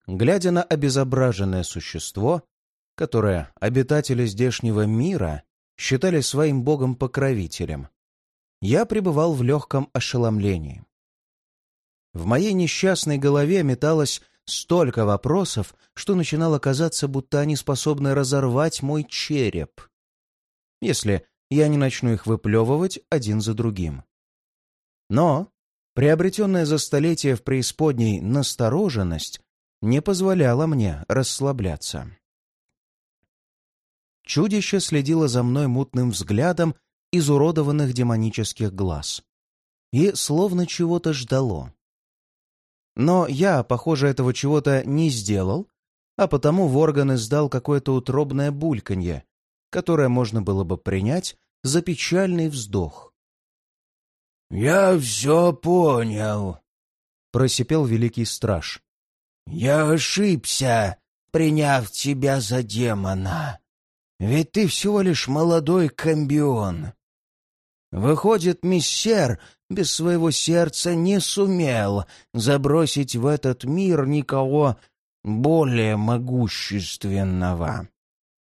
глядя на обезображенное существо, которое обитатели здешнего мира считали своим богом-покровителем, я пребывал в легком ошеломлении. В моей несчастной голове металось столько вопросов, что начинало казаться, будто они способны разорвать мой череп, если я не начну их выплевывать один за другим. Но приобретенная за столетия в преисподней настороженность не позволяла мне расслабляться. Чудище следило за мной мутным взглядом изуродованных демонических глаз и словно чего-то ждало. Но я, похоже, этого чего-то не сделал, а потому Ворган издал какое-то утробное бульканье, которое можно было бы принять за печальный вздох. «Я все понял», — просипел великий страж. «Я ошибся, приняв тебя за демона. Ведь ты всего лишь молодой комбион. Выходит, миссер без своего сердца не сумел забросить в этот мир никого более могущественного».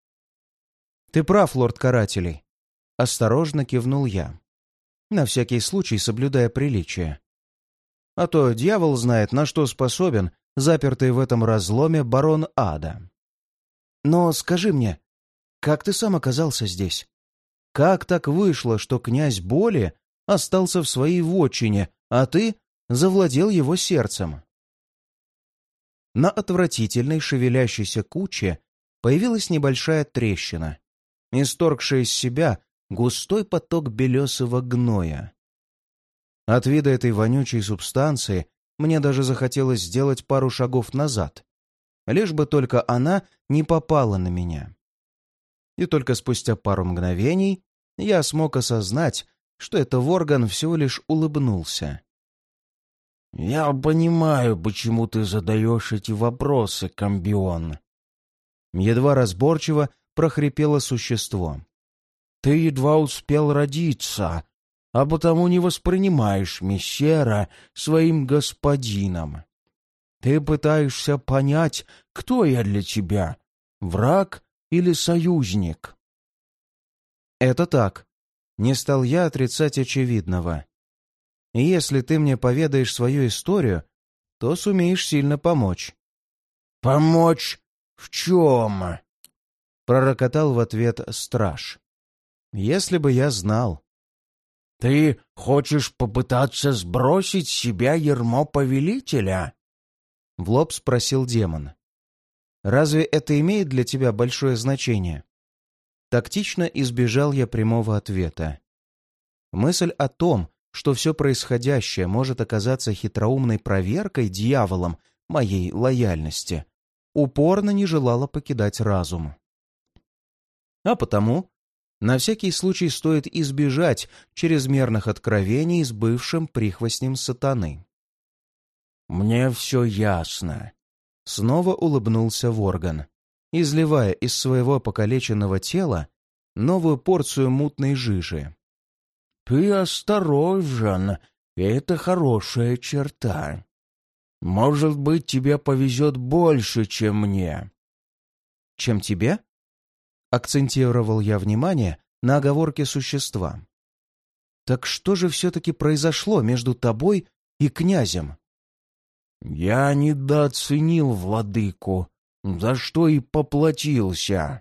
«Ты прав, лорд Карателей», — осторожно кивнул я, на всякий случай соблюдая приличие. А то дьявол знает, на что способен запертый в этом разломе барон ада. «Но скажи мне, как ты сам оказался здесь? Как так вышло, что князь Боли остался в своей вотчине, а ты завладел его сердцем?» На отвратительной шевелящейся куче появилась небольшая трещина, исторгшая из себя густой поток белесого гноя. От вида этой вонючей субстанции мне даже захотелось сделать пару шагов назад, лишь бы только она не попала на меня. И только спустя пару мгновений я смог осознать, что это Ворган всего лишь улыбнулся. «Я понимаю, почему ты задаешь эти вопросы, комбион», — едва разборчиво прохрипело существо. «Ты едва успел родиться, а потому не воспринимаешь мессера своим господином. Ты пытаешься понять, кто я для тебя, враг или союзник?» «Это так. Не стал я отрицать очевидного. И если ты мне поведаешь свою историю, то сумеешь сильно помочь». «Помочь в чем?» — пророкотал в ответ страж. «Если бы я знал». «Ты хочешь попытаться сбросить с себя ярмо повелителя?» — в лоб спросил демон. «Разве это имеет для тебя большое значение?» Тактично избежал я прямого ответа. Мысль о том, что все происходящее может оказаться хитроумной проверкой дьяволом моей лояльности, упорно не желала покидать разум. А потому на всякий случай стоит избежать чрезмерных откровений с бывшим прихвостнем сатаны. «Мне все ясно», — снова улыбнулся Ворган, изливая из своего покалеченного тела новую порцию мутной жижи. «Ты осторожен, и это хорошая черта. Может быть, тебе повезет больше, чем мне». «Чем тебе?» — акцентировал я внимание на оговорке существа. «Так что же все-таки произошло между тобой и князем?» «Я недооценил владыку, за что и поплатился».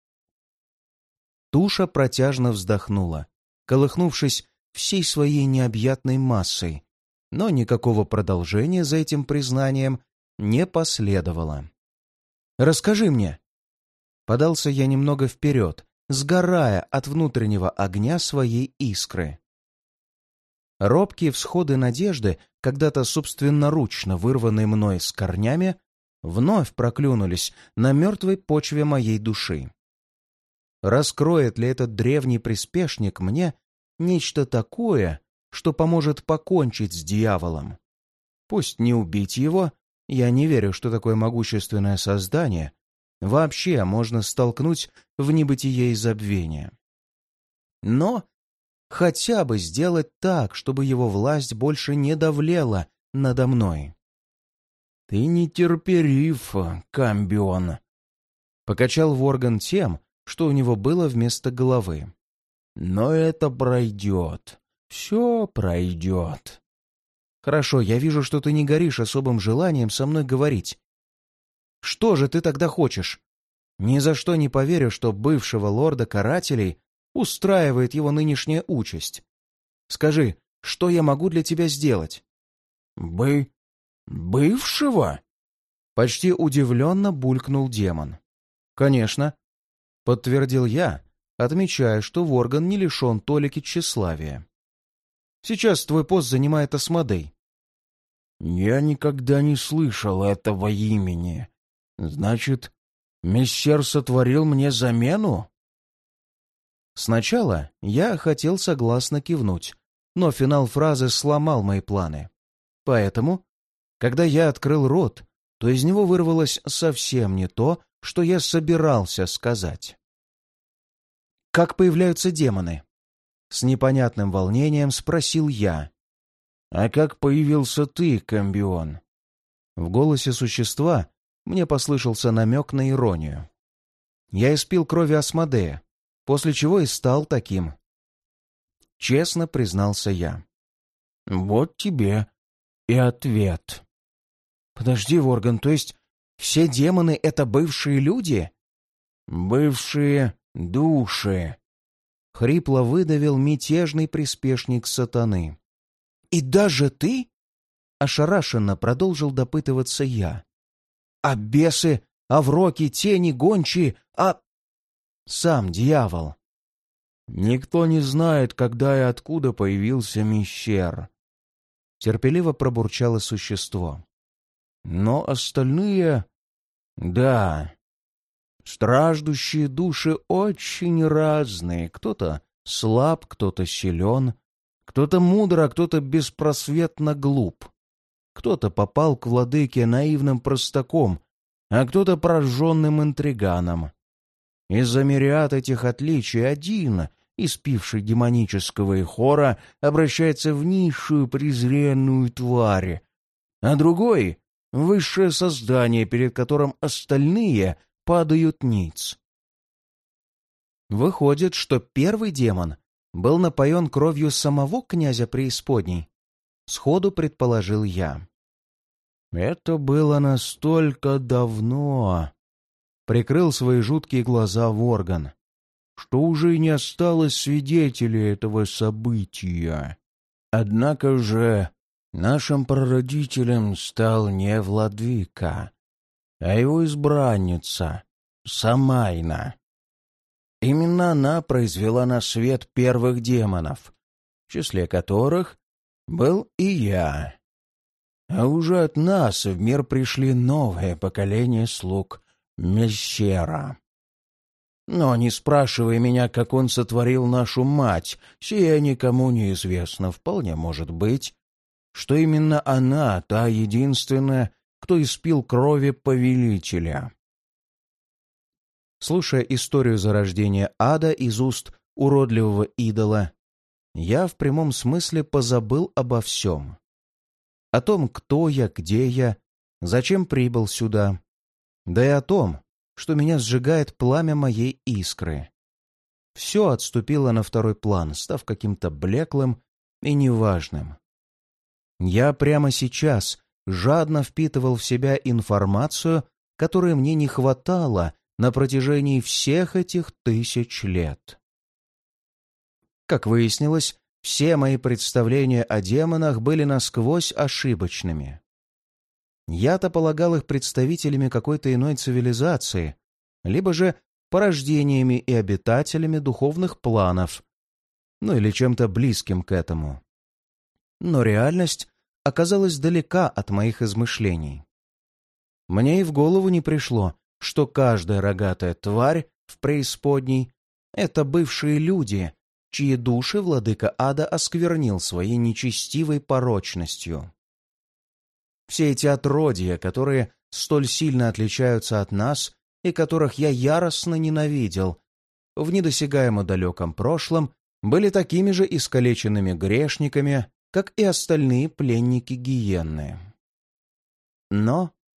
Туша протяжно вздохнула, колыхнувшись всей своей необъятной массой, но никакого продолжения за этим признанием не последовало. «Расскажи мне!» Подался я немного вперед, сгорая от внутреннего огня своей искры. Робкие всходы надежды, когда-то собственноручно вырванные мной с корнями, вновь проклюнулись на мертвой почве моей души. Раскроет ли этот древний приспешник мне нечто такое, что поможет покончить с дьяволом? Пусть не убить его, я не верю, что такое могущественное создание вообще можно столкнуть в небытие и забвение. Но хотя бы сделать так, чтобы его власть больше не давлела надо мной. «Ты нетерпелив, Камбион», — покачал Ворган тем, что у него было вместо головы. «Но это пройдет. Все пройдет». «Хорошо, я вижу, что ты не горишь особым желанием со мной говорить. Что же ты тогда хочешь? Ни за что не поверю, что бывшего лорда карателей устраивает его нынешняя участь. Скажи, что я могу для тебя сделать?» Бывшего?» Почти удивленно булькнул демон. «Конечно», — подтвердил я, отмечая, что Ворган не лишен толики тщеславия. «Сейчас твой пост занимает Асмодей». «Я никогда не слышал этого имени. Значит, мессер сотворил мне замену?» Сначала я хотел согласно кивнуть, но финал фразы сломал мои планы. Поэтому, когда я открыл рот, то из него вырвалось совсем не то, что я собирался сказать. «Как появляются демоны?» С непонятным волнением спросил я. «А как появился ты, Камбион?» В голосе существа мне послышался намек на иронию. «Я испил крови Асмодея, после чего и стал таким». Честно признался я. «Вот тебе и ответ». «Подожди, Ворган, то есть все демоны — это бывшие люди?» «Бывшие души», — хрипло выдавил мятежный приспешник сатаны. «И даже ты?» — ошарашенно продолжил допытываться я. «А бесы, авроки, тени, гончие, а...» «Сам дьявол». «Никто не знает, когда и откуда появился мессер», — терпеливо пробурчало существо. «Но остальные... Да, страждущие души очень разные. Кто-то слаб, кто-то силен, кто-то мудр, а кто-то беспросветно глуп. Кто-то попал к владыке наивным простаком, а кто-то прожженным интриганом. Из-за мириад этих отличий один, испивший демонического ихора, обращается в низшую презренную тварь, а другой — высшее создание, перед которым остальные падают ниц. Выходит, что первый демон был напоен кровью самого князя преисподней, сходу предположил я. «Это было настолько давно», — прикрыл свои жуткие глаза Ворган, «что уже и не осталось свидетелей этого события. Однако же нашим прародителем стал не владыка, а его избранница Самайна. Именно она произвела на свет первых демонов, в числе которых был и я. А уже от нас в мир пришли новое поколение слуг Мессера. Но не спрашивай меня, как он сотворил нашу мать, сия никому не известно. Вполне может быть, что именно она, та единственная, кто испил крови повелителя». Слушая историю зарождения ада из уст уродливого идола, я в прямом смысле позабыл обо всем. О том, кто я, где я, зачем прибыл сюда, да и о том, что меня сжигает пламя моей искры. Все отступило на второй план, став каким-то блеклым и неважным. Я прямо сейчас жадно впитывал в себя информацию, которой мне не хватало на протяжении всех этих 1000 лет. Как выяснилось, все мои представления о демонах были насквозь ошибочными. Я-то полагал их представителями какой-то иной цивилизации, либо же порождениями и обитателями духовных планов, ну или чем-то близким к этому. Но реальность оказалась далека от моих измышлений. Мне и в голову не пришло, что каждая рогатая тварь в преисподней — это бывшие люди, чьи души владыка ада осквернил своей нечестивой порочностью. Все эти отродья, которые столь сильно отличаются от нас и которых я яростно ненавидел, в недосягаемо далеком прошлом были такими же искалеченными грешниками, как и остальные пленники гиенны. Но